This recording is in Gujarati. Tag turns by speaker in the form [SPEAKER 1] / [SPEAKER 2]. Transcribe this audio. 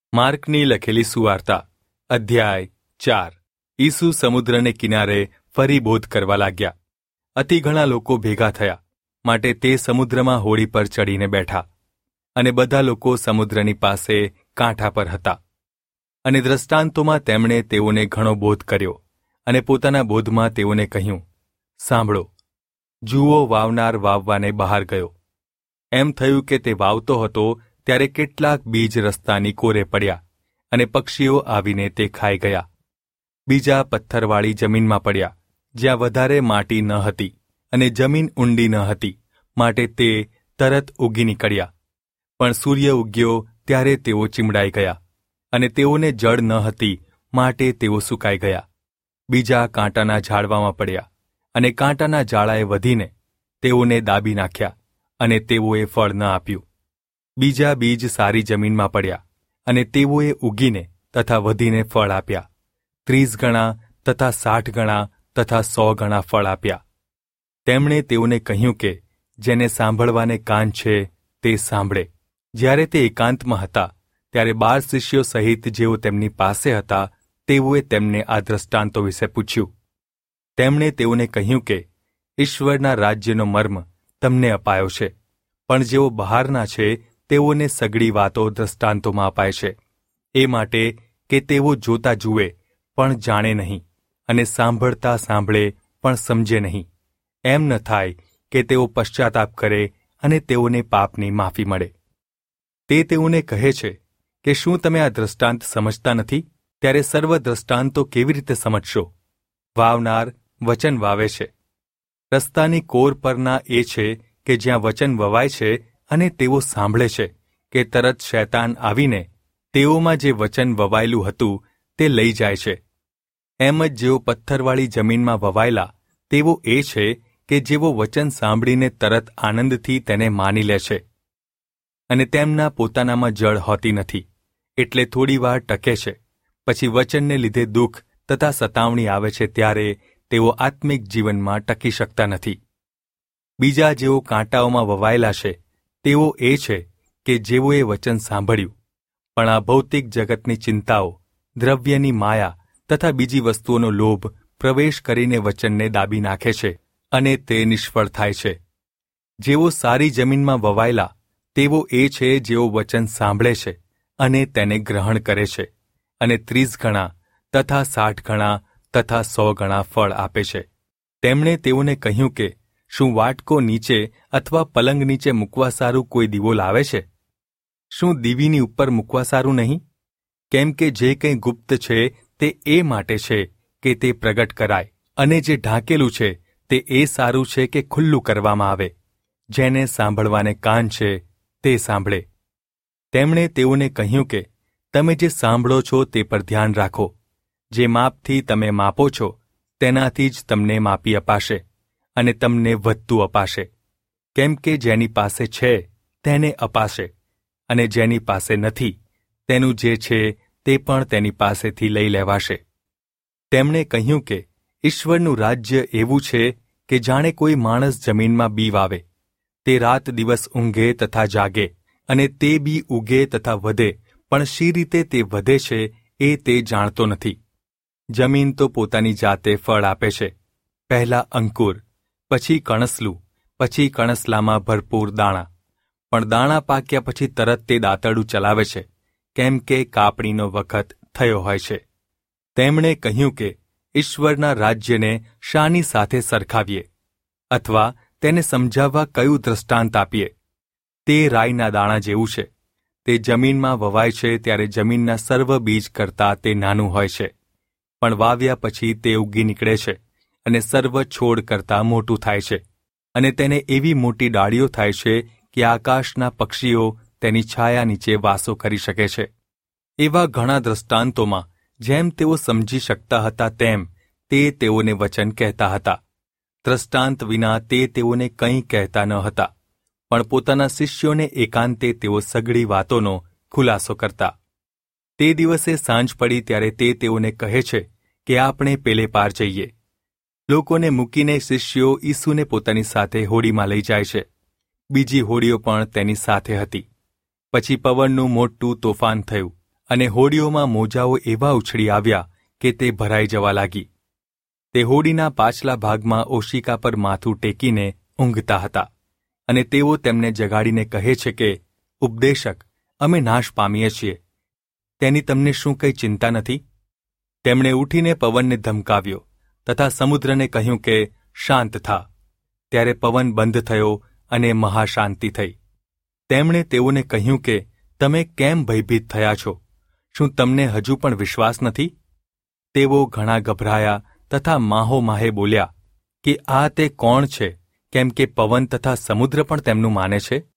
[SPEAKER 1] માર્કની લખેલી સુવાર્તા અધ્યાય 4। ઈસુ સમુદ્રને કિનારે ફરી બોધ કરવા લાગ્યા। અતિ ઘણા લોકો ભેગા થયા, માટે તે સમુદ્રમાં હોડી પર ચડીને બેઠા, અને બધા લોકો સમુદ્રની પાસે કાંઠા પર હતા। અને દ્રષ્ટાંતોમાં તેમણે તેઓને ઘણો બોધ કર્યો, અને પોતાના બોધમાં તેઓને કહ્યું, સાંભળો, જુઓ, વાવનાર વાવવાને બહાર ગયો। એમ થયું કે તે વાવતો હતો ત્યારે કેટલાક બીજ રસ્તાની કોરે પડ્યા, અને પક્ષીઓ આવીને તે ખાઈ ગયા। બીજા પથ્થરવાળી જમીનમાં પડ્યા, જ્યાં વધારે માટી ન હતી, અને જમીન ઊંડી ન હતી, માટે તે તરત ઉગી નીકળ્યા। પણ સૂર્ય ઉગ્યો ત્યારે તેઓ ચીમડાઈ ગયા, અને તેઓને જળ ન હતી, માટે તેઓ સુકાઈ ગયા। બીજા કાંટાના ઝાડવામાં પડ્યા, અને કાંટાના જાળાએ વધીને તેઓને દાબી નાખ્યા, અને તેઓએ ફળ ન આપ્યું। બીજા બીજ સારી જમીનમાં પડ્યા, અને તેઓએ ઉગીને તથા વધીને ફળ આપ્યા, 30 ગણા તથા 60 ગણા તથા 100 ગણા ફળ આપ્યા। તેમણે તેઓને કહ્યું કે જેને સાંભળવાને કાન છે તે સાંભળે। જ્યારે તે એકાંતમાં હતા ત્યારે 12 શિષ્યો સહિત જેઓ તેમની પાસે હતા તેઓએ તેમને આ દ્રષ્ટાંતો વિશે પૂછ્યું। તેમણે તેઓને કહ્યું કે ઈશ્વરના રાજ્યનો મર્મ તમને અપાયો છે, પણ જેઓ બહારના છે તેઓને સઘળી વાતો દ્રષ્ટાંતોમાં અપાય છે, એ માટે કે તેઓ જોતા જુએ પણ જાણે નહીં, અને સાંભળતા સાંભળે પણ સમજે નહીં, એમ ન થાય કે તેઓ પશ્ચાતાપ કરે અને તેઓને પાપની માફી મળે। તે તેઓને કહે છે કે શું તમે આ દ્રષ્ટાંત સમજતા નથી? ત્યારે સર્વ દ્રષ્ટાંતો કેવી રીતે સમજશો? વાવનાર વચન વાવે છે। રસ્તાની કોર પરના એ છે કે જ્યાં વચન વવાય છે, અને તેઓ સાંભળે છે કે તરત શૈતાન આવીને તેઓમાં જે વચન વવાયેલું હતું તે લઈ જાય છે। એમ જ જેઓ પથ્થરવાળી જમીનમાં વવાયેલા તેઓ એ છે કે જેઓ વચન સાંભળીને તરત આનંદથી તેને માની લે છે, અને તેમના પોતાનામાં જળ હોતી નથી, એટલે થોડી વાર ટકે છે, પછી વચનને લીધે દુઃખ તથા સતાવણી આવે છે ત્યારે તેઓ આત્મિક જીવનમાં ટકી શકતા નથી। બીજા જેઓ કાંટાઓમાં વવાયેલા છે તેઓ એ છે કે જેઓએ વચન સાંભળ્યું, પણ આ ભૌતિક જગતની ચિંતાઓ, દ્રવ્યની માયા તથા બીજી વસ્તુઓનો લોભ પ્રવેશ કરીને વચનને દાબી નાખે છે, અને તે નિષ્ફળ થાય છે। જેઓ સારી જમીનમાં વવાયેલા તેઓ એ છે જેઓ વચન સાંભળે છે અને તેને ગ્રહણ કરે છે, અને 30 ગણા તથા 60 ગણા તથા 100 ગણા ફળ આપે છે। તેમણે તેઓને કહ્યું કે શું વાટકો નીચે અથવા પલંગ નીચે મૂકવા સારું કોઈ દીવો લાવે છે? શું દીવીની ઉપર મૂકવા સારું નહીં? કેમ કે જે કંઈ ગુપ્ત છે તે એ માટે છે કે તે પ્રગટ કરાય, અને જે ઢાંકેલું છે તે એ સારું છે કે ખુલ્લું કરવામાં આવે। જેને સાંભળવાને કાન છે તે સાંભળે। તેમણે તેઓને કહ્યું કે તમે જે સાંભળો છો તે પર ધ્યાન રાખો। જે માપથી તમે માપો છો તેનાથી જ તમને માપી અપાશે, અને તમને વધતું અપાશે। કેમ કે જેની પાસે છે તેને અપાશે, અને જેની પાસે નથી તેનું જે છે તે પણ તેની પાસેથી લઈ લેવાશે। તેમણે કહ્યું કે ઈશ્વરનું રાજ્ય એવું છે કે જાણે કોઈ માણસ જમીનમાં બી વાવે, તે રાત દિવસ ઊંઘે તથા જાગે, અને તે બી ઉગે તથા વધે, પણ શી રીતે તે વધે છે એ તે જાણતો નથી। જમીન તો પોતાની જાતે ફળ આપે છે, પહેલા અંકુર, પછી કણસલું, પછી કણસલામાં ભરપૂર દાણા, પણ દાણા પાક્યા પછી તરત તે દાંતરડું ચલાવે છે, કેમ કે કાપણીનો વખત થયો હોય છે। તેમણે કહ્યું કે ઈશ્વરના રાજ્યને શાની સાથે સરખાવીએ, અથવા તેને સમજાવવા કયું દ્રષ્ટાંત આપીએ? તે રાઈના દાણા જેવું છે। તે જમીનમાં વવાય છે ત્યારે જમીનના સર્વ બીજ કરતાં તે નાનું હોય છે, પણ વાવ્યા પછી તે ઉગી નીકળે છે, અને સર્વ છોડ કરતાં મોટું થાય છે, અને તેને એવી મોટી ડાળીઓ થાય છે કે આકાશના પક્ષીઓ તેની છાયા નીચે વાસો કરી શકે છે। એવા ઘણા દ્રષ્ટાંતોમાં જેમ તેઓ સમજી શકતા હતા તેમ તે તેઓને વચન કહેતા હતા। દ્રષ્ટાંત વિના તે તેઓને કંઈ કહેતા ન હતા, પણ પોતાના શિષ્યોને એકાંતે તેઓ સઘળી વાતોનો ખુલાસો કરતા। તે દિવસે સાંજ પડી ત્યારે તે તેઓને કહે છે કે આપણે પેલે પાર જઈએ। લોકોને મૂકીને શિષ્યો ઈસુને પોતાની સાથે હોડીમાં લઈ જાય છે। બીજી હોડીઓ પણ તેની સાથે હતી। પછી પવનનું મોટું તોફાન થયું, અને હોડીઓમાં મોજાઓ એવા ઉછળી આવ્યા કે તે ભરાઈ જવા લાગી. તે હોડીના પાછલા ભાગમાં ઓશિકા પર માથું ટેકીને ઊંઘતા હતા, અને તેઓ તેમને જગાડીને કહે છે કે, ઉપદેશક, અમે નાશ પામીએ છીએ. તેની તમને શું કંઈ ચિંતા નથી? તેમણે ઉઠીને પવનને ધમકાવ્યો તથા સમુદ્રને કહ્યું કે, શાંત થા. ત્યારે પવન બંધ થયો અને મહાશાંતિ થઈ. તેમણે તેઓને કહ્યું કે, તમે કેમ ભયભીત થયા છો? શું તમને હજુ પણ વિશ્વાસ નથી? તેઓ ઘણા ગભરાયા તથા માહોમાહે બોલ્યા કે આ તે કોણ છે, કેમ કે પવન તથા સમુદ્ર પણ તેમનું માને છે?